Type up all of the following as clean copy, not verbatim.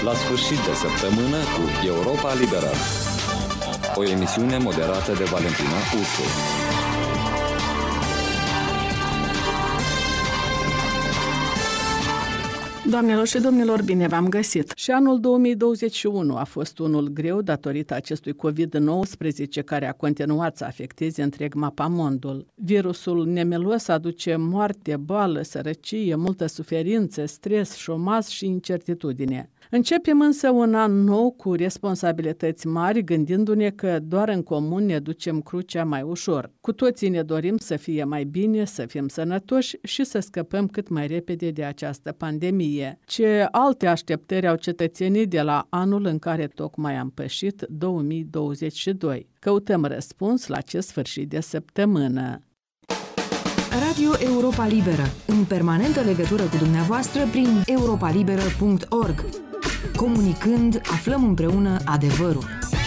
La sfârșit de săptămână cu Europa Liberă. O emisiune moderată de Valentina Ursu. Doamnelor și domnilor, bine v-am găsit! Și anul 2021 a fost unul greu datorită acestui COVID-19 care a continuat să afecteze întreg mapamondul. Virusul nemelos aduce moarte, boală, sărăcie, multă suferință, stres, șomaj și incertitudine. Începem însă un an nou cu responsabilități mari, gândindu-ne că doar în comun ne ducem crucea mai ușor. Cu toții ne dorim să fie mai bine, să fim sănătoși și să scăpăm cât mai repede de această pandemie. Ce alte așteptări au cetățenii de la anul în care tocmai am pășit, 2022? Căutăm răspuns la acest sfârșit de săptămână. Radio Europa Liberă, în permanentă legătură cu dumneavoastră prin europalibera.org. Comunicând, aflăm împreună adevărul.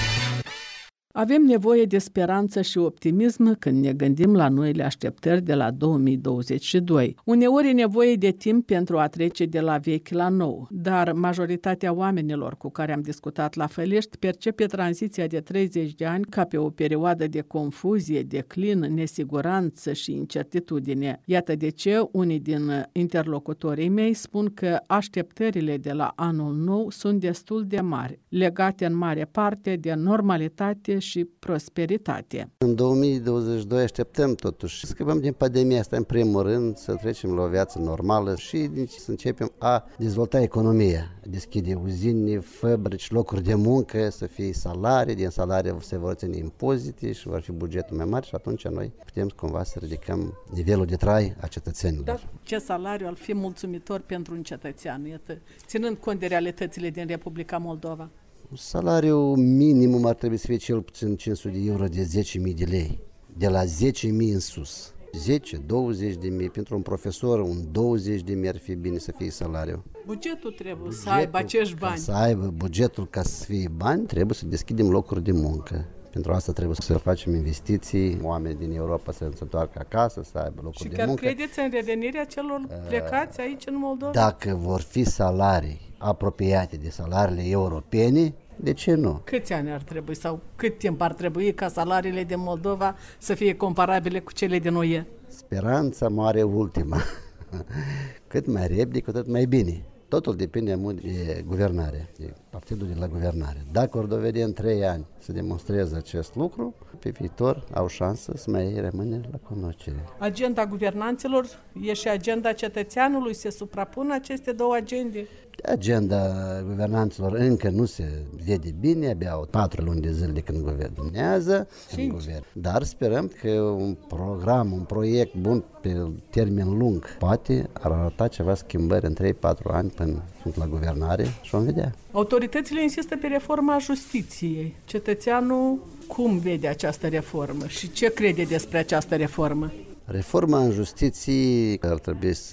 Avem nevoie de speranță și optimism când ne gândim la noile așteptări de la 2022. Uneori e nevoie de timp pentru a trece de la vechi la nou, dar majoritatea oamenilor cu care am discutat la Fălești percepe tranziția de 30 de ani ca pe o perioadă de confuzie, declin, nesiguranță și incertitudine. Iată de ce unii din interlocutorii mei spun că așteptările de la anul nou sunt destul de mari, legate în mare parte de normalitate și prosperitate. În 2022 așteptăm totuși să scăpăm din pandemia asta în primul rând, să trecem la o viață normală și să începem a dezvolta economia, deschide uzine, fabrici, locuri de muncă, să fie salarii, din salarii se vor ține impozite și vor fi bugetul mai mare și atunci noi putem cumva să ridicăm nivelul de trai a cetățenilor. Dar ce salariu ar fi mulțumitor pentru un cetățean, ținând cont de realitățile din Republica Moldova? Salariul minimum ar trebui să fie cel puțin 500 de euro de 10.000 de lei, de la 10.000 în sus. 10-20 de mii, pentru un profesor, un 20 de mii ar fi bine să fie salariul. Bugetul trebuie să aibă acești bani. Să aibă bugetul ca să fie bani, trebuie să deschidem locuri de muncă. Pentru asta trebuie să facem investiții, oameni din Europa să se întoarcă acasă, să aibă locuri de muncă. Și chiar credeți în revenirea celor plecați aici în Moldova? Dacă vor fi salarii apropiate de salariile europene, de ce nu? Câți ani ar trebui sau cât timp ar trebui ca salariile din Moldova să fie comparabile cu cele din UE? Speranța mare ultima. Cât mai repede, cu atât mai bine. Totul depinde mult de guvernare, de partidul de la guvernare. Dacă or dovedi în 3 ani să demonstreze acest lucru, pe viitor au șansă să mai rămâne la cunoaștere. Agenda guvernanților e și agenda cetățeanului, se suprapun aceste două agende? Agenda guvernanților încă nu se vede bine, abia au 4 luni de zile de când guvernează în guvern. Dar sperăm că un program, un proiect bun pe termen lung poate ar arăta ceva schimbări în 3-4 ani până sunt la guvernare și vom vedea. Autoritățile insistă pe reforma justiției. Cetățeanul cum vede această reformă și ce crede despre această reformă? Reforma în justiție ar trebui să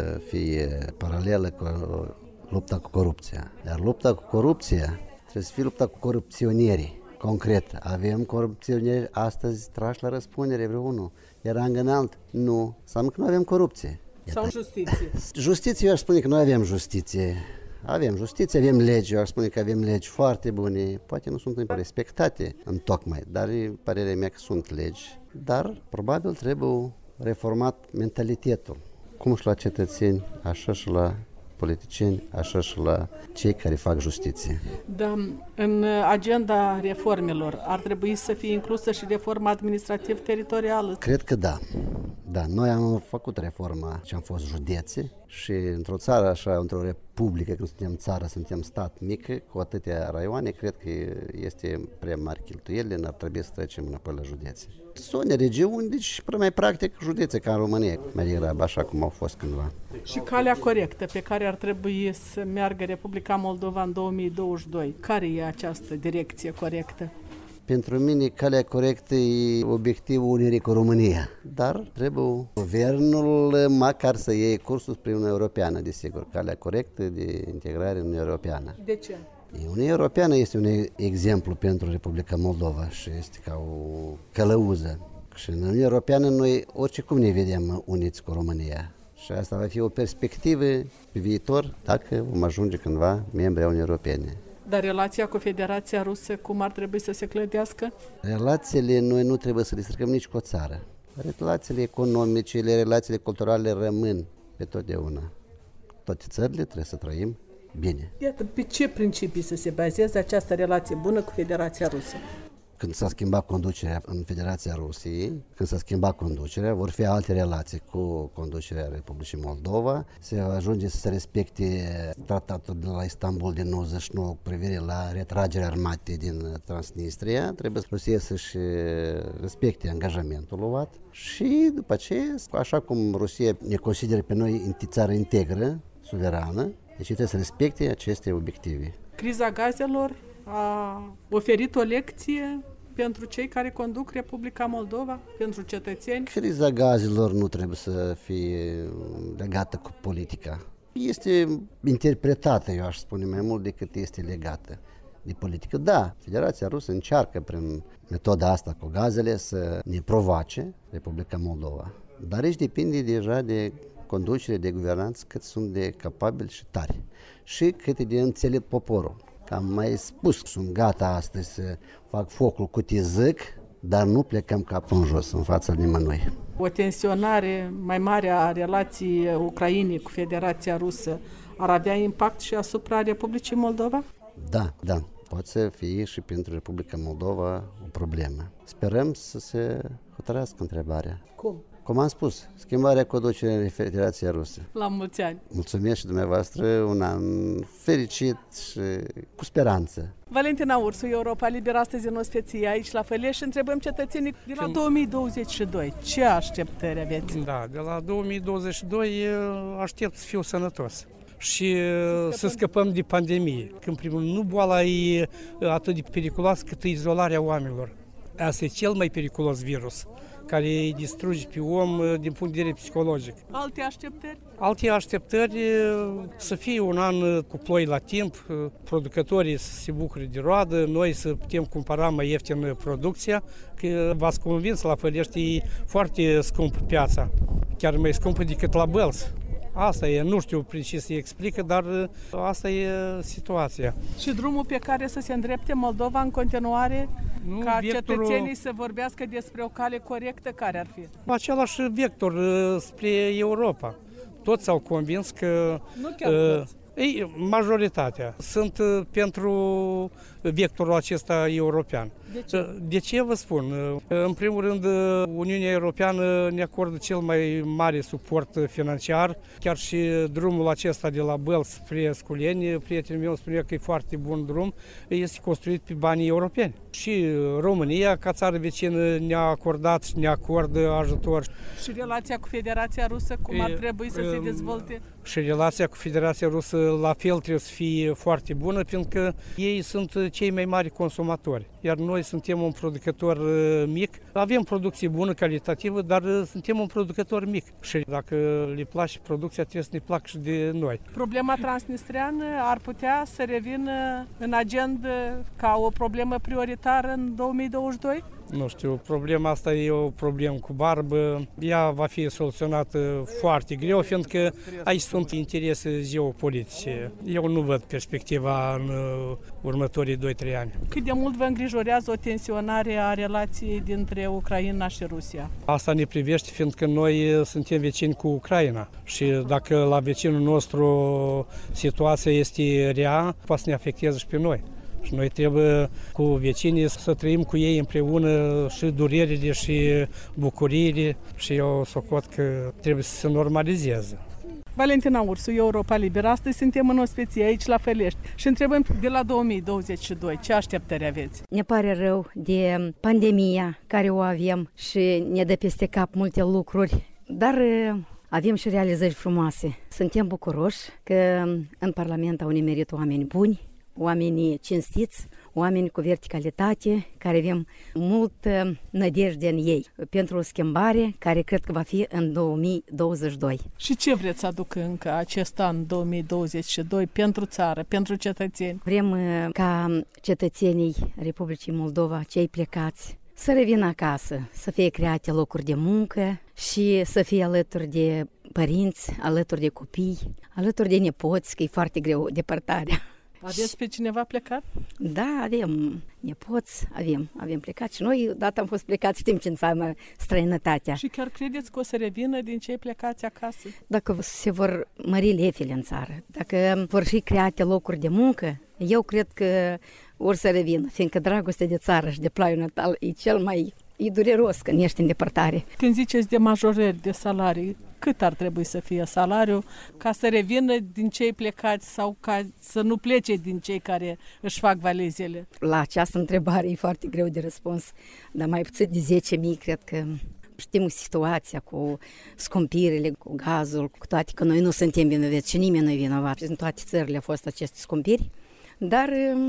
fie paralelă cu lupta cu corupția. Dar lupta cu corupția trebuie să fie lupta cu corupționierii. Concret, avem corupționeri astăzi trași la răspundere vreunul. Iar înalt, nu. Înseamnă că nu avem corupție. Sau justiție? Justiție, eu aș spune că noi avem justiție. Avem justiție, avem legi, eu aș spune că avem legi foarte bune. Poate nu sunt respectate întocmai, dar e părerea mea că sunt legi. Dar probabil trebuie reformat mentalitetul. Cum și la cetățeni, așa și la politicieni, așa și la cei care fac justiție. Da, în agenda reformelor ar trebui să fie inclusă și reforma administrativ-teritorială? Cred că da. Da, noi am făcut reforma și am fost județe și într-o țară așa, într-o republică, când suntem țară, suntem stat mic, cu atâtea raioane, cred că este prea mari cheltuielile, n-ar trebui să trecem înapoi la județe. Sunt regiuni, deci mai practic județe ca în România, mai degrabă așa cum au fost cândva. Și calea corectă pe care ar trebui să meargă Republica Moldova în 2022, care e această direcție corectă? Pentru mine, calea corectă e obiectivul unirii cu România, dar trebuie guvernul măcar să iei cursul spre Uniunea Europeană, desigur, calea corectă de integrare în Uniunea Europeană. De ce? Uniunea Europeană este un exemplu pentru Republica Moldova și este ca o călăuză. Și în Uniunea Europeană noi oricum ne vedem uniți cu România. Și asta va fi o perspectivă pe viitor dacă vom ajunge cândva membri ai Uniunii Europene. Dar relația cu Federația Rusă, cum ar trebui să se clădească? Relațiile noi nu trebuie să le stricăm nici cu o țară. Relațiile economice, relațiile culturale rămân pe totdeauna. Toate țările trebuie să trăim bine. Iată, pe ce principii să se bazeze această relație bună cu Federația Rusă? Când s-a schimbat conducerea în Federația Rusiei, vor fi alte relații cu conducerea Republicii Moldova, se va ajunge să se respecte tratatul de la Istanbul din 99 cu privire la retragerea armatei din Transnistria, trebuie Rusia să-și respecte angajamentul luat și după aceea, așa cum Rusia ne consideră pe noi țară integră, suverană, deci trebuie să respecte aceste obiective. Criza gazelor a oferit o lecție pentru cei care conduc Republica Moldova, pentru cetățeni? Criza gazelor nu trebuie să fie legată cu politica. Este interpretată, eu aș spune, mai mult decât este legată de politică. Da, Federația Rusă încearcă prin metoda asta cu gazele să ne provoace Republica Moldova. Dar aici depinde deja de conducere, de guvernanță, cât sunt de capabili și tari și cât de înțelept poporul. Am mai spus, sunt gata astăzi să fac focul cu tizâc, dar nu plecăm capul în jos în fața nimănui. O tensionare mai mare a relației Ucrainei cu Federația Rusă ar avea impact și asupra Republicii Moldova? Da. Poate să fie și pentru Republica Moldova o problemă. Sperăm să se hotărească întrebarea. Cum am spus, schimbarea conducerii în Federația Rusă. La mulți ani! Mulțumesc și dumneavoastră, un an fericit și cu speranță. Valentina Ursu, Europa Liberă, astăzi în ospeție aici la Făleș și întrebăm cetățenii de la 2022. Ce așteptări aveți? Da, de la 2022 aștept să fiu sănătos și să scăpăm de pandemie. Că, în primul rând, nu boala e atât de periculoasă cât izolarea oamenilor. Asta e cel mai periculos virus, care îi distruge pe om din punct de vedere psihologic. Alte așteptări? Alte așteptări să fie un an cu ploi la timp, producătorii să se bucure de roadă, noi să putem cumpăra mai ieftin producția, că v-ați convins, la Fălești e foarte scumpă piața, chiar mai scumpă decât la Bălți. Asta e, nu știu precis să explică, dar asta e situația. Și drumul pe care să se îndrepte Moldova în continuare, ca cetățenii să vorbească despre o cale corectă, care ar fi? Același vector spre Europa. Toți s-au convins că... Nu chiar toți. Ei, majoritatea sunt pentru vectorul acesta european. De ce? De ce vă spun? În primul rând, Uniunea Europeană ne acordă cel mai mare suport financiar. Chiar și drumul acesta de la Bălți spre Sculeni, prietenul meu spunea că e foarte bun drum, este construit pe banii europeni. Și România, ca țară vecină, ne-a acordat și ne acordă ajutor. Și relația cu Federația Rusă, cum ar trebui să se dezvolte? Și relația cu Federația Rusă la fel trebuie să fie foarte bună, pentru ei sunt cei mai mari consumatori, iar noi suntem un producător mic. Avem producție bună, calitativă, dar suntem un producător mic și dacă le place producția, trebuie să ne placă și de noi. Problema transnistreană ar putea să revină în agenda ca o problemă prioritară în 2022? Nu știu, problema asta e o problemă cu barbă. Ea va fi soluționată foarte greu, fiindcă aici sunt interese geopolitice. Eu nu văd perspectiva în următorii 2-3 ani. Cât de mult vă îngrijorează o tensionare a relației dintre Ucraina și Rusia? Asta ne privește, fiindcă noi suntem vecini cu Ucraina și dacă la vecinul nostru situația este rea, poate să ne afecteze și pe noi. Și noi trebuie cu vecinii să trăim cu ei împreună și durerile și bucuriile și eu socot că trebuie să se normalizeze. Valentina Ursu, Europa Liberă, astăzi suntem în ospeție aici la Fălești și întrebăm de la 2022 ce așteptări aveți? Ne pare rău de pandemia care o avem și ne dă peste cap multe lucruri, dar avem și realizări frumoase. Suntem bucuroși că în Parlament au nimerit oameni buni, oamenii cinstiți, oameni cu verticalitate, care avem multă nădejde în ei pentru o schimbare care cred că va fi în 2022. Și ce vreți să aducă încă acest an 2022 pentru țară, pentru cetățeni? Vrem ca cetățenii Republicii Moldova, cei plecați, Să revină acasă, să fie create locuri de muncă și să fie alături de părinți, alături de copii, alături de nepoți, că e foarte greu depărtarea. Aveți pe cineva plecat? Da, avem nepoți, avem plecat și noi odată am fost plecați, știm ce înseamnă străinătatea. Și chiar credeți că o să revină din cei plecați acasă? Dacă se vor mări lefele în țară, dacă vor fi create locuri de muncă, eu cred că or să revină, fiindcă dragostea de țară și de plaiul natal e cel mai dureros când ești în depărtare. Când ziceți de majorări de salarii, cât ar trebui să fie salariul ca să revină din cei plecați sau ca să nu plece din cei care își fac valizele? La această întrebare e foarte greu de răspuns, dar mai puțin de 10.000, cred că știm situația cu scumpirile, cu gazul, cu toate că noi nu suntem vinovați și nimeni nu e vinovat. În toate țările au fost aceste scumpiri, dar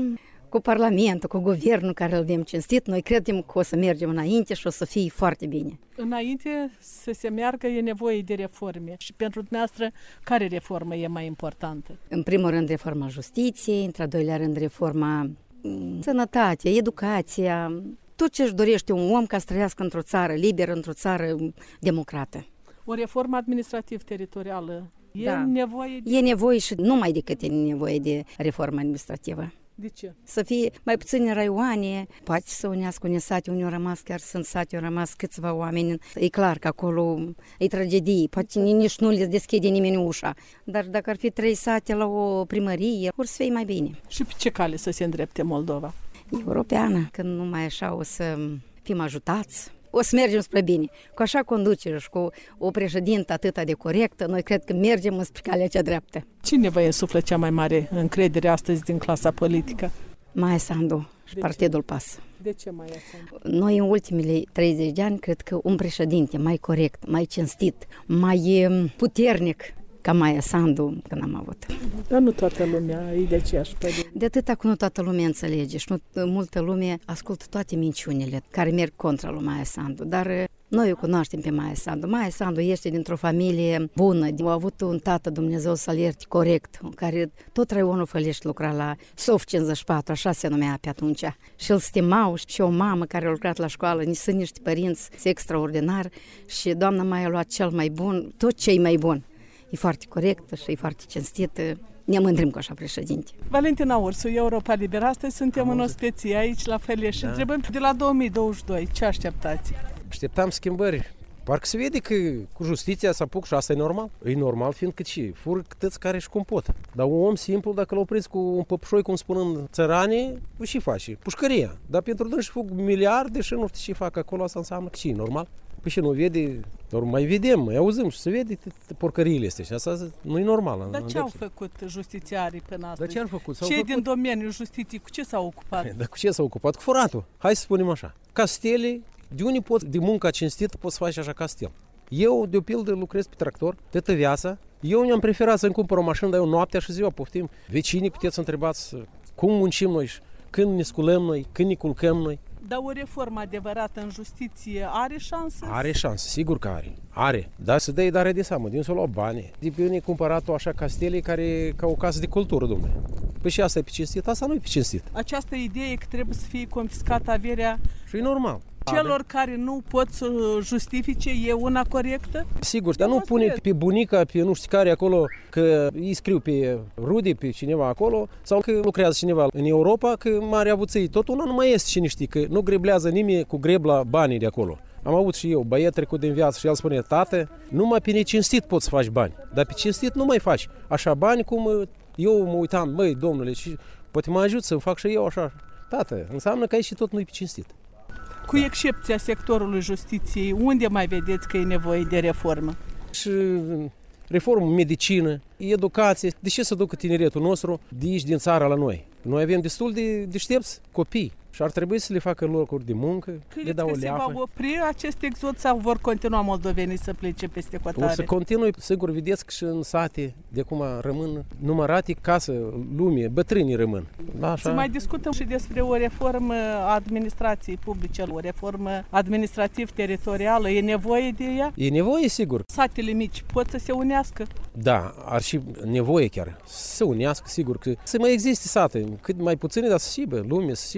cu Parlamentul, cu guvernul care îl avem cinstit, noi credem că o să mergem înainte și o să fie foarte bine. Înainte să se meargă e nevoie de reforme. Și pentru dumneavoastră, care reformă e mai importantă? În primul rând, reforma justiției, într-al doilea rând, reforma sănătatea, educația, tot ce își dorește un om ca să trăiască într-o țară liberă, într-o țară democrată. O reformă administrativ-teritorială. Da. Nevoie de... E nevoie și numai decât e nevoie de reformă administrativă. De ce? Să fie mai puține raioane, poate să unească unii sate, unii au rămas, chiar sunt sate, au rămas câțiva oameni. E clar că acolo e tragedie, poate nici nu le deschide nimeni ușa. Dar dacă ar fi 3 sate la o primărie, or să fie mai bine. Și pe ce cale să se îndrepte Moldova? Europeană, când numai așa o să fim ajutați, o să mergem spre bine. Cu așa conducere și cu o președintă atât de corectă, noi cred că mergem spre calea cea dreaptă. Cine vă insuflă cea mai mare încredere astăzi din clasa politică? Maia Sandu și Partidul PAS. De ce Maia Sandu? Noi în ultimele 30 de ani cred că un președinte mai corect, mai cinstit, mai puternic ca Maia Sandu când am avut. Dar nu toată lumea e de aceeași părere. De atâta că nu toată lumea înțelege și nu multă lume ascultă toate minciunile care merg contra lui Maia Sandu, dar noi o cunoaștem pe Maia Sandu. Maia Sandu este dintr-o familie bună, a avut un tată, Dumnezeu să-l ierte, corect, care tot Raionul Fălești lucra la SOF 54, așa se numea pe atunci. Și îl stimau și o mamă care a lucrat la școală, sunt niște părinți extraordinari și doamna Maia a luat cel mai bun, tot ce e mai bun. E foarte corectă și e foarte cinstită. Ne mândrim cu așa președinte. Valentina Ursu, Europa Liberă. Astăzi suntem în ospecie aici la Fălești și întrebăm de la 2022. Ce așteptați? Așteptam schimbări. Parcă se vede că cu justiția s-a apuc și asta e normal. E normal fiindcă ce? Fură câteți care își compot. Dar un om simplu, dacă l-au prins cu un păpușoi, cum spun în țăranii, o și face. Pușcăria. Dar pentru dânsi fug miliarde și nu știu ce fac acolo, asta înseamnă că ce e normal. Păi și nu vede, doar mai vedem, mai auzim și se vede porcăriile astea și asta nu e normal. Dar ce au făcut justițiarii până astăzi? Dar ce au făcut? Cei din domeniul justiției, cu ce s-au ocupat? Dar cu ce s-au ocupat? Cu furatul. Hai să spunem așa. Castele, de unii poți, de munca cinstită, poți face așa castel. Eu, de o pildă, lucrez pe tractor, toată viața. Eu ne-am preferat să-mi cumpăr o mașină, dar eu noaptea și ziua poftim. Vecinii puteți să întrebați cum muncim noi, când ne sculăm noi, când ne culcăm noi. Dar o reformă adevărată în justiție are șanse? Are șanse, sigur că are. Are. Dar să dai dare de seamă, din să lua bani. De pe unii cumpărat-o așa castele care ca o casă de cultură, domnule. Păi și asta e pe cinstit, asta nu e pe cinstit. Această idee că trebuie să fie confiscată averea și e normal. Celor care nu pot să justifice e una corectă? Sigur, dar nu pune pe bunica, pe nu știu care acolo, că îi scriu pe rude, pe cineva acolo, sau că lucrează cineva în Europa, că mare avuței. Tot una nu mai este cine știe, că nu greblează nimeni cu grebla banii de acolo. Am avut și eu, băiat trecut din viață și el spune, tată, numai pe necinstit poți să faci bani, dar pe cinstit nu mai faci așa bani cum eu mă uitam, măi, domnule, și poate mă ajut să fac și eu așa. Tată, înseamnă că aici și tot nu e pe cinstit. Cu excepția sectorului justiției, unde mai vedeți că e nevoie de reformă? Și reformă, medicină, educație. De ce să ducă tineretul nostru de aici, din țara la noi? Noi avem destul de deștepți copii și ar trebui să le facă locuri de muncă, le dau o leafă. Se va opri acest exod sau vor continua moldovenii să plece peste hotare? O să continui, sigur, vedeți că și în sate de acum rămân numărate casă, lume, bătrânii rămân. Da, așa. Se mai discutăm și despre o reformă a administrației publice, o reformă administrativ-teritorială. E nevoie de ea? E nevoie, sigur. Satele mici pot să se unească? Da, ar și nevoie chiar să se unească, sigur, că să mai existe sate, cât mai puține, dar să sibă, lume să sibă. Vă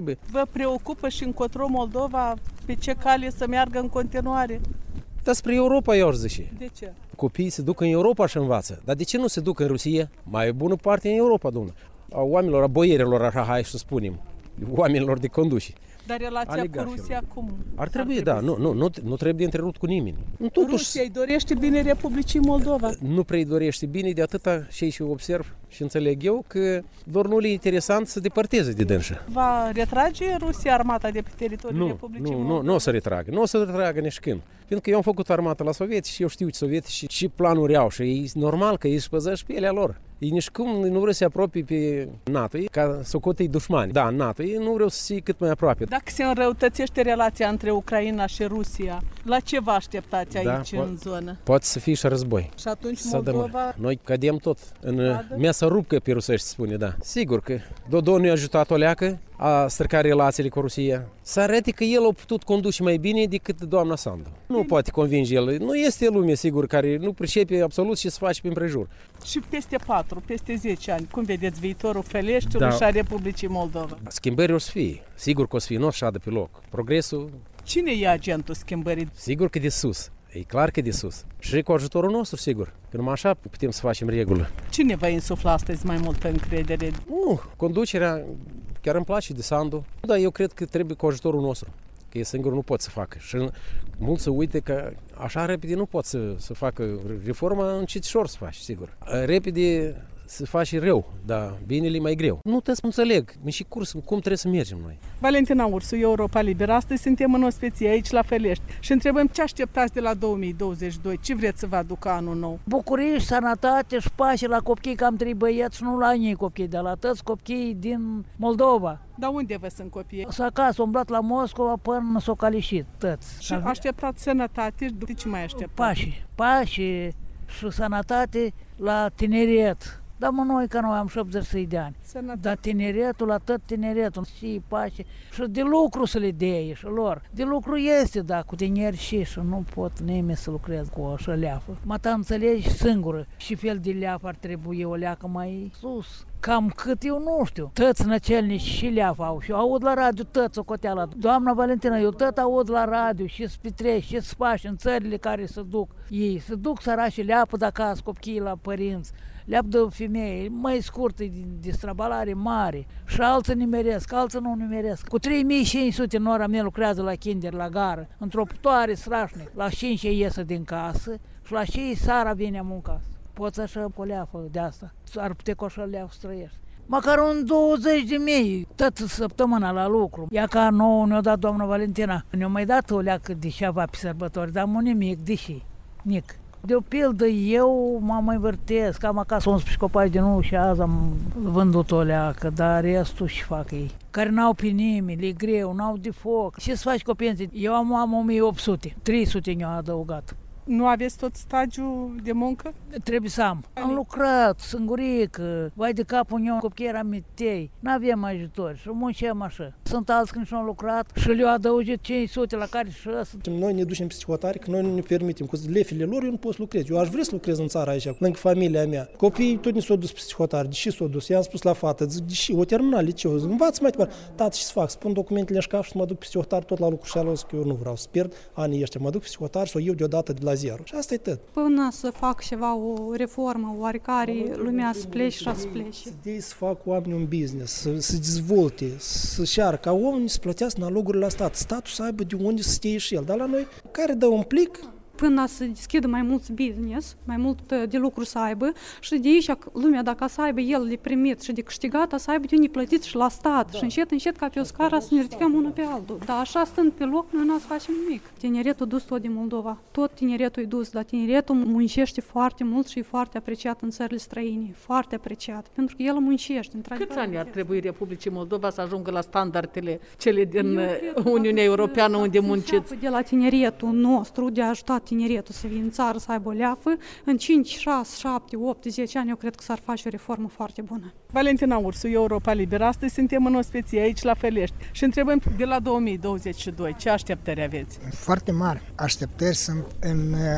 vă preocupă și încotro Moldova pe ce cale să meargă în continuare? Dar spre Europa, eu aș zice. De ce? Copiii se duc în Europa și învață. Dar de ce nu se duc în Rusia? Mai bună parte în Europa, domnule. A oamenilor, a boierilor, așa, hai să spunem. Oamenilor de conduși. Dar relația cu Rusia cum? Ar trebui, da. Nu trebuie întrerupt cu nimeni. Rusia îi dorește bine Republicii Moldova? Nu prea îi dorește bine, de atâta și observ și înțeleg eu că doar nu le e interesant să depărteze de dânsă. Va retrage Rusia armata de pe teritoriul Republicii Moldova? Nu o să retragă. Nu o să retragă nici când. Pentru că eu am făcut armata la sovieti și eu știu ce sovieti și planuri au și e normal că ei își păzesc pielea lor. Ei nici cum nu vreau să se apropie pe NATO, ca socotei dușmani. Da, NATO, ei nu vreau să se cât mai aproape. Dacă se înrăutățește relația între Ucraina și Rusia, la ce vă așteptați aici în zonă? Poate să fie și război. Și atunci Moldova... Noi cădem tot în mesa rupcă, pe rusești spune, da. Sigur că Dodon nu a ajutat o leacă a strica relațiile cu Rusia. Să arate că el a putut conduce mai bine decât doamna Sandu. Nu poate convinge el. Nu este lume, sigur, care nu pricepe absolut ce se face prin prejur. Și peste 10 ani, cum vedeți viitorul Feleștiului și a Republicii Moldova? Schimbări o să fie. Sigur că o să fie, nu o să șadă pe loc. Progresul... Cine e agentul schimbării? Sigur că de sus. E clar că de sus. Și cu ajutorul nostru, sigur. Că numai așa putem să facem regulă. Cine va insufla astăzi mai multă încredere? Conducerea chiar îmi place de Sandu. Dar eu cred că trebuie cu ajutorul nostru. Că e singur nu pot să facă. Și mulți se uite că așa repede nu pot să facă reforma, încetișor să faci, sigur. Repede se face rău, dar binele e mai greu. Nu trebuie să înțeleg, și curs, cum trebuie să mergem noi. Valentina Ursu, Europa Liberă. Astăzi suntem în ospeție aici la Felești și întrebăm ce așteptați de la 2022, ce vreți să vă aducă anul nou? Bucurie și sănătate și pace la copii, că am 3 băieți, nu la ei copii, de la toți copiii din Moldova. Dar unde vă sunt copiii? S-a acasă, umblat la Moscova până s-o calișit, toți. Și așteptați sănătate, de ce mai așteptați? Pace și sănătate la tineret. Dar noi că noi am 70 de ani. Dar tineretul, la tot tineretul, și pace, și de lucru să le dea și lor. De lucru este, da, cu tineri și nu pot nimeni să lucrez cu așa leafă. Mata înțelegi singură și fel de leafă ar trebui o leacă mai sus. Cam cât eu nu știu. Tăți năcelnici și leafă au și eu aud la radio tăți o coteală. Doamna Valentina, eu tot aud la radio și spitreci și spași în țările care se duc. Ei se duc sărași leapă de acasă copiii la părinți. Leapă de femeie mai scurte, de strabalare mare și alții nimeresc, alții nu nimeresc. Cu 3500 nora mea lucrează la kinder, la gară, într-o putoare strașnic. La 5 iesă din casă și la 6 seara vine muncă. Poți așa o leafă de asta, ar putea cu așa leafă să trăiești. Măcar un 20.000, tot săptămâna la lucru. Ea ca nouă ne-a dat doamna Valentina. Ne-a mai dat o leacă de ceva pe sărbători, dar nu nimic, deși, nic. De-o pildă, eu mă mai vârtesc, am acasă 11 copaci de nou și azi am vândut o leacă, dar restul și fac ei. Care n-au pe nimeni, le greu, n-au de foc. Ce să faci cu pensie? Eu am 1800, 300 ne-au adăugat. Nu aveți tot stagiul de muncă? Trebuie să am. Am lucrat, singurică, vai de capul meu, copiii eram mitei, n-aveam ajutor și munceam așa. Sunt alți când și-au lucrat și le-au adăugit 500 la care și ăsta. Noi ne ducem peste hotare, că noi nu ne permitem, cu lefile lor eu nu pot să lucrez. Eu aș vrea să lucrez în țara aici, lângă familia mea. Copiii tot ne s-au dus peste hotare, deși s-au dus. I-am spus la fată, zic, deși o terminat liceu, zic, învață mai departe. Tată, ce să fac? Spun documentele în șcaf și să mă duc peste hotare tot la lucru și alo, că eu nu vreau să pierd anii ăștia. Mă duc peste hotare să o iau deodată de la zero. Și asta e tot. Până să fac ceva, o reformă oarecare, lumea să plece și să plece. Ideea să fac oamenii un business, să dezvolte, să șeară, ca oamenii să plătească nalogurile la stat. Statul să aibă de unde să stea și el. Dar la noi, care dă un plic, până să deschidă mai mult business, mai mult de lucru să aibă și de aici lumea, dacă să aibă el le primit și de câștigat, să aibă de unde plătit și la stat. Da. Și încet, ca pe o scară să ne ridicăm unul pe altul. Dar așa stând pe loc, noi nu facem nimic. Tineretul dus tot din Moldova. Tot tineretul e dus, dar tineretul muncește foarte mult și e foarte apreciat în țările străine. Foarte apreciat, pentru că el muncește. Câți ani ar trebui Republicii Moldova să ajungă la standardele cele din Uniunea Europeană unde munciți? De la tineretul nostru, de a ajuta tineretul să vină în țară, să aibă o leafă, în 5, 6, 7, 8, 10 ani, eu cred că s-ar face o reformă foarte bună. Valentina Ursu, Europa Liberă. Astăzi suntem în ospeție aici la Felești și întrebăm de la 2022 ce așteptări aveți? Foarte mari așteptări sunt în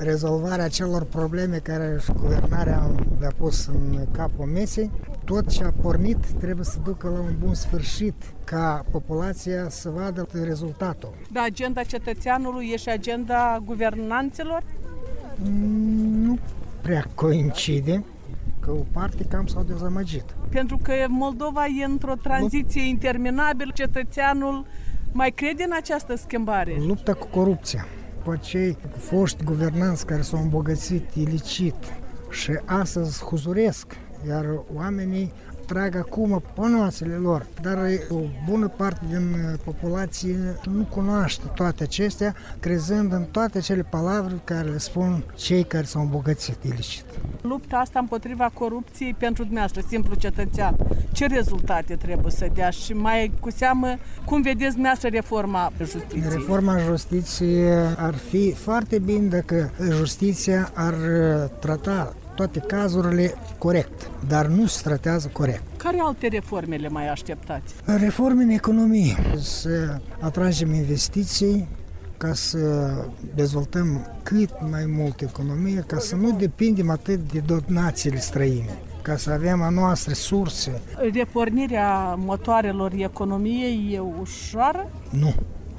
rezolvarea celor probleme care guvernarea le-a pus în capul mesei. Tot ce a pornit trebuie să ducă la un bun sfârșit, ca populația să vadă rezultatul. Da, agenda cetățeanului e și agenda guvernanților? Nu prea coincide, că o parte cam s-au dezamăgit. Pentru că Moldova e într-o tranziție interminabilă, cetățeanul mai crede în această schimbare? Lupta cu corupția, cu cei foști guvernanți care s-au îmbogățit ilicit și astăzi huzuresc, iar oamenii trag acum ponoasele lor, dar o bună parte din populație nu cunoaște toate acestea, crezând în toate cele palavre care le spun cei care s-au îmbogățit ilicit. Lupta asta împotriva corupției pentru dumneavoastră, simplu cetățean, ce rezultate trebuie să dea și mai cu seamă cum vedeți dumneavoastră reforma justiției? Reforma justiției ar fi foarte bine dacă justiția ar trata toate cazurile corect, dar nu se tratează corect. Care alte reforme le mai așteptați? Reforme în economie, să atragem investiții, ca să dezvoltăm cât mai mult economie, ca să nu depindem atât de donațiile străine, ca să avem a noastre surse. Repornirea motoarelor economiei e ușoară? Nu,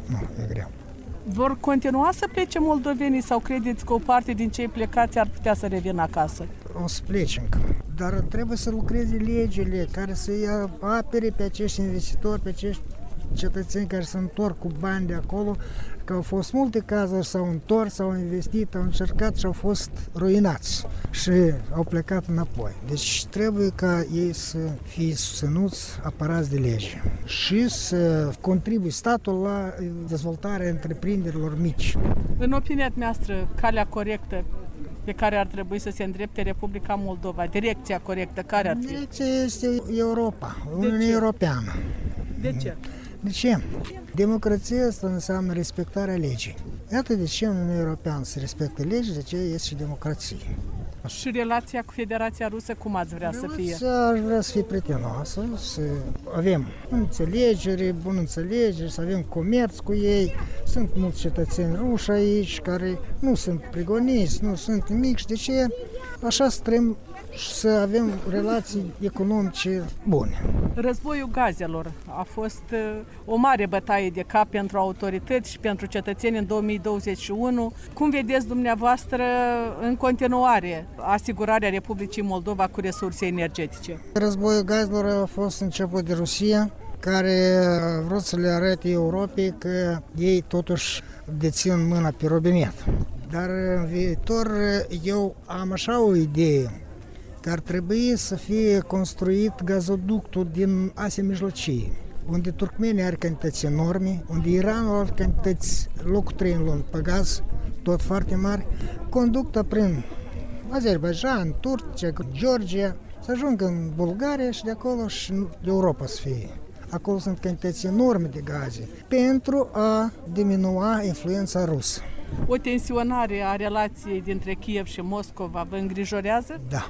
e greu. Vor continua să plece moldovenii sau credeți că o parte din cei plecați ar putea să revină acasă? O să plece încă, dar trebuie să lucreze legile care să apere pe acești investitori, pe acești cetățeni care se întorc cu bani de acolo, că au fost multe cazuri, s-au întors, s-au investit, au încercat și au fost ruinați și au plecat înapoi. Deci trebuie ca ei să fie susținuți, apărați de lege și să contribuie statul la dezvoltarea întreprinderilor mici. În opinia noastră, calea corectă pe care ar trebui să se îndrepte Republica Moldova, direcția corectă, care ar fi? Direcția este Europa, Uniunea Europeană. De ce? De ce? Democrația asta înseamnă respectarea legii. Iată de ce în Uniunea Europeană se respectă legii, de ce este și democrație. Și relația cu Federația Rusă, cum ați vrea să fie? Aș vrea să fie prietenoasă, să avem înțelegere, bună înțelegere, să avem comerț cu ei. Sunt mulți cetățeni ruși aici care nu sunt prigoniți, nu sunt nimic și de ce așa să trăim să avem relații economice bune. Războiul gazelor a fost o mare bătaie de cap pentru autorități și pentru cetățeni în 2021. Cum vedeți dumneavoastră în continuare asigurarea Republicii Moldova cu resurse energetice? Războiul gazelor a fost început de Rusia, care a vrut să le arate Europei că ei totuși dețin mâna pe robinet. Dar în viitor eu am așa o idee, că ar trebui să fie construit gazoductul din Asia Mijlocie, unde Turkmenia are cantități enorme, unde Iranul are cantități locul 3 în lume pe gaz, tot foarte mari, conducta prin Azerbaijan, Turcia, Georgia, să ajungă în Bulgaria și de acolo și în Europa să fie. Acolo sunt cantități enorme de gaze pentru a diminua influența rusă. O tensionare a relației dintre Kiev și Moscova vă îngrijorează? Da.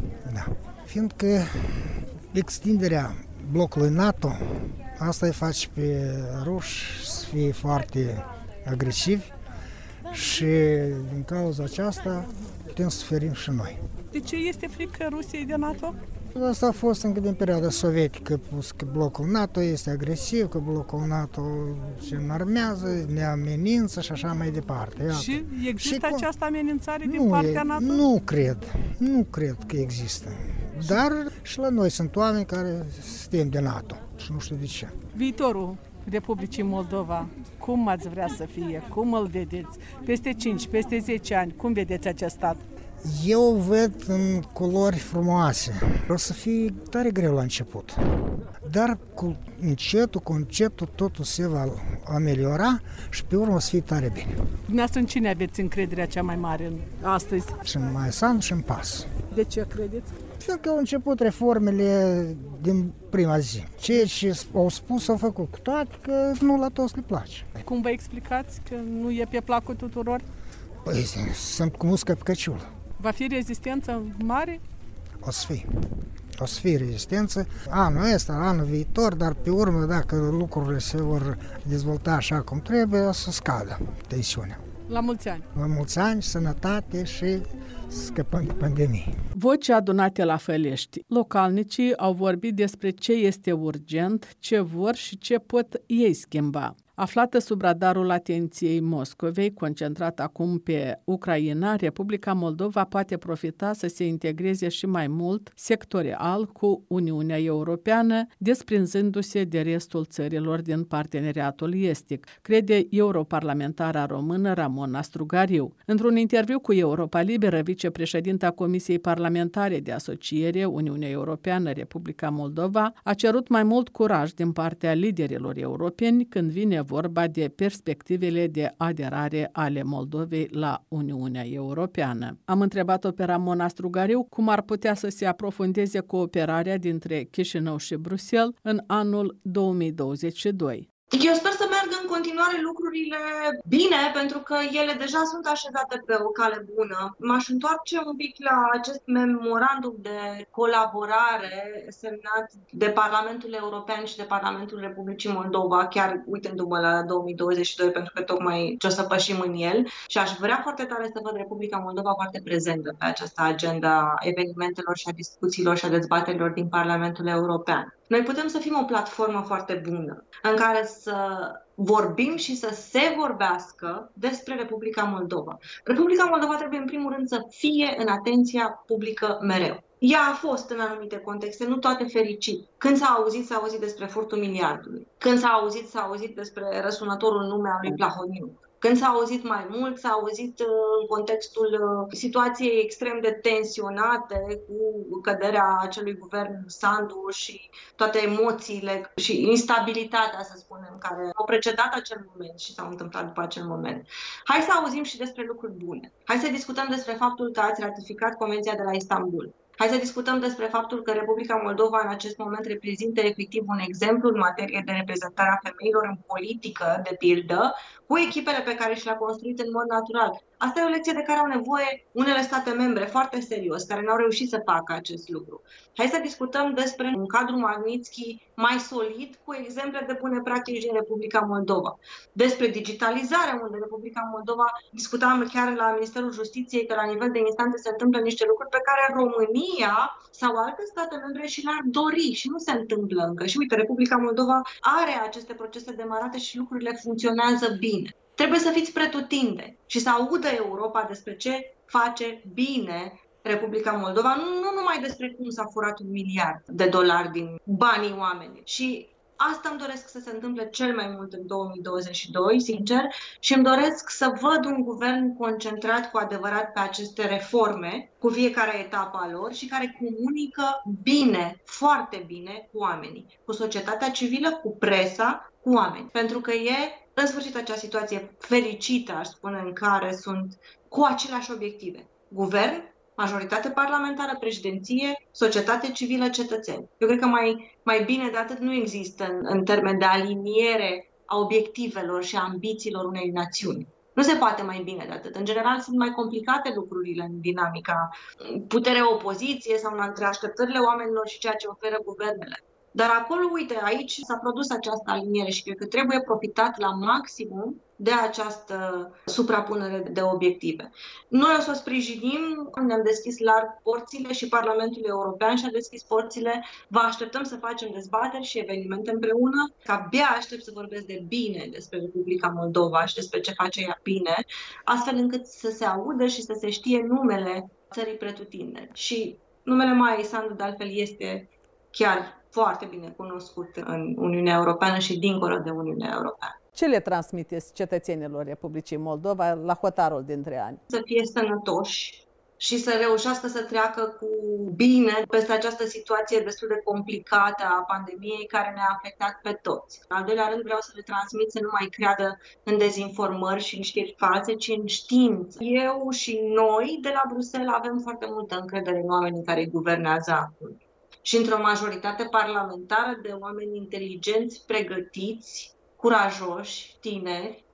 Fiindcă extinderea blocului NATO, asta îi face pe ruși să fie foarte agresivi și din cauza aceasta putem să suferim și noi. De ce este frică Rusiei de NATO? Asta a fost încă din perioada sovietică, pus că blocul NATO este agresiv, că blocul NATO se înarmează, ne amenință și așa mai departe. Iată. Și există această amenințare din partea NATO? Nu cred că există. Dar și la noi sunt oameni care suntem de NATO și nu știu de ce. Viitorul Republicii Moldova, cum ați vrea să fie? Cum îl vedeți? Peste 5, peste 10 ani, cum vedeți acest stat? Eu văd în culori frumoase. O să fie tare greu la început. Dar cu încetul totul se va ameliora și pe urmă o să fie tare bine. Dumneavoastră în cine aveți încrederea cea mai mare astăzi? Și în Maisan și în PAS. De ce credeți? Fiindcă au început reformele din prima zi. Ceea ce au spus, au făcut, cu toate că nu la toți le place. Cum vă explicați că nu e pe placul tuturor? Păi, sunt cu musca pe căciulă. Va fi rezistență mare? O să fie rezistență anul ăsta, anul viitor, dar pe urmă, dacă lucrurile se vor dezvolta așa cum trebuie, o să scadă tensiunea. La mulți ani! La mulți ani, sănătate și scăpăm de pandemie. Voci adunate la Fălești. Localnicii au vorbit despre ce este urgent, ce vor și ce pot ei schimba. Aflată sub radarul atenției Moscovei, concentrat acum pe Ucraina, Republica Moldova poate profita să se integreze și mai mult sectorial cu Uniunea Europeană, desprinzându-se de restul țărilor din parteneriatul estic, crede europarlamentara română Ramona Strugariu. Într-un interviu cu Europa Liberă, vicepreședinta Comisiei Parlamentare de Asociere Uniunea Europeană-Republica Moldova a cerut mai mult curaj din partea liderilor europeni când vine vorba de perspectivele de aderare ale Moldovei la Uniunea Europeană. Am întrebat-o pe Ramona Strugariu cum ar putea să se aprofundeze cooperarea dintre Chișinău și Bruxelles în anul 2022. Eu sper să meargă în continuare lucrurile bine, pentru că ele deja sunt așezate pe o cale bună. M-aș întoarce un pic la acest memorandum de colaborare semnat de Parlamentul European și de Parlamentul Republicii Moldova, chiar uitându-mă la 2022, pentru că tocmai ce o să pășim în el. Și aș vrea foarte tare să văd Republica Moldova foarte prezentă pe această agenda evenimentelor și a discuțiilor și a dezbaterilor din Parlamentul European. Noi putem să fim o platformă foarte bună în care să vorbim și să se vorbească despre Republica Moldova. Republica Moldova trebuie în primul rând să fie în atenția publică mereu. Ea a fost în anumite contexte, nu toate fericit. Când s-a auzit despre furtul miliardului. Când s-a auzit despre răsunătorul nume al lui Plahotniuc. Când s-a auzit mai mult, s-a auzit în contextul situației extrem de tensionate cu căderea acelui guvern Sandu și toate emoțiile și instabilitatea, să spunem, care au precedat acel moment și s-au întâmplat după acel moment. Hai să auzim și despre lucruri bune. Hai să discutăm despre faptul că ați ratificat Convenția de la Istanbul. Hai să discutăm despre faptul că Republica Moldova în acest moment reprezintă efectiv un exemplu în materie de reprezentare a femeilor în politică, de pildă, cu echipele pe care și le-a construit în mod natural. Asta e o lecție de care au nevoie unele state membre foarte serios, care n-au reușit să facă acest lucru. Hai să discutăm despre un cadru Magnitsky mai solid, cu exemple de bune practici din Republica Moldova. Despre digitalizare, unde Republica Moldova, discutam chiar la Ministerul Justiției că la nivel de instanțe se întâmplă niște lucruri pe care România sau alte state membre și le-ar dori și nu se întâmplă încă. Și uite, Republica Moldova are aceste procese demarate și lucrurile funcționează bine. Trebuie să fiți pretutindeni și să audă Europa despre ce face bine Republica Moldova, nu numai despre cum s-a furat $1 miliard din banii oamenilor. Și asta îmi doresc să se întâmple cel mai mult în 2022, sincer, și îmi doresc să văd un guvern concentrat cu adevărat pe aceste reforme, cu fiecare etapă a lor și care comunică bine, foarte bine cu oamenii, cu societatea civilă, cu presa, cu oameni. Pentru că e, în sfârșit, acea situație fericită, aș spune, în care sunt cu aceleași obiective. Guvern, majoritate parlamentară, președinție, societate civilă, cetățeni. Eu cred că mai bine de atât nu există în termen de aliniere a obiectivelor și a ambițiilor unei națiuni. Nu se poate mai bine de atât. În general sunt mai complicate lucrurile în dinamica putere-opoziție sau între așteptările oamenilor și ceea ce oferă guvernele. Dar acolo, uite, aici s-a produs această aliniere și cred că trebuie profitat la maximum de această suprapunere de obiective. Noi o să o sprijinim, ne-am deschis larg porțile și Parlamentul European și-a deschis porțile. Vă așteptăm să facem dezbateri și evenimente împreună, că abia aștept să vorbesc de bine despre Republica Moldova și despre ce face ea bine, astfel încât să se audă și să se știe numele țării pretutindeni. Și numele Maiei Sandu, de altfel, este chiar foarte bine cunoscut în Uniunea Europeană și dincolo de Uniunea Europeană. Ce le transmiteți cetățenilor Republicii Moldova la hotarul dintre ani? Să fie sănătoși și să reușească să treacă cu bine peste această situație destul de complicată a pandemiei care ne-a afectat pe toți. În al doilea rând vreau să le transmit să nu mai creadă în dezinformări și în știri false, ci în știință. Eu și noi de la Bruxelles avem foarte multă încredere în oamenii care guvernează acum. Și într-o majoritate parlamentară de oameni inteligenți, pregătiți, curajoși, tineri,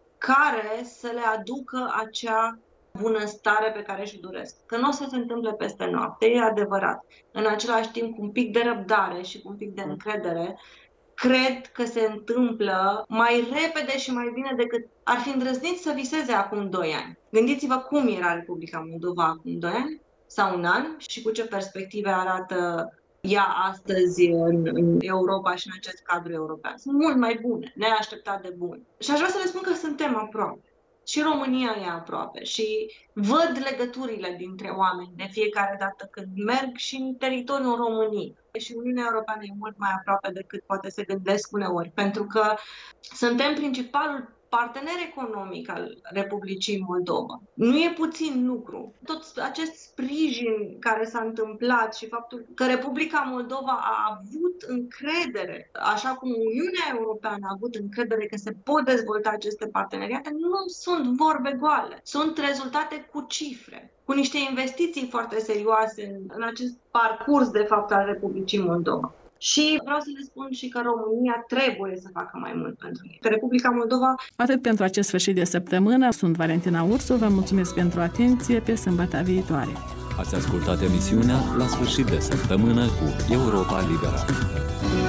care să le aducă acea bunăstare pe care își doresc. Că nu o să se întâmple peste noapte, e adevărat. În același timp, cu un pic de răbdare și cu un pic de încredere, cred că se întâmplă mai repede și mai bine decât ar fi îndrăznit să viseze acum 2 ani. Gândiți-vă cum era Republica Moldova acum 2 ani sau un an și cu ce perspective arată ea astăzi în Europa și în acest cadru european. Sunt mult mai bune, neașteptat de bune. Și aș vrea să le spun că suntem aproape. Și România e aproape și văd legăturile dintre oameni de fiecare dată când merg și în teritoriul României. Și Uniunea Europeană e mult mai aproape decât poate se gândesc uneori, pentru că suntem principalul partener economic al Republicii Moldova. Nu e puțin lucru. Tot acest sprijin care s-a întâmplat și faptul că Republica Moldova a avut încredere, așa cum Uniunea Europeană a avut încredere că se pot dezvolta aceste parteneriate, nu sunt vorbe goale. Sunt rezultate cu cifre, cu niște investiții foarte serioase în acest parcurs, de fapt, al Republicii Moldova. Și vreau să le spun și că România trebuie să facă mai mult pentru ei. Republica Moldova... Atât pentru acest sfârșit de săptămână. Sunt Valentina Ursu, vă mulțumesc pentru atenție, pe sâmbătă viitoare. Ați ascultat emisiunea La sfârșit de săptămână cu Europa Liberă.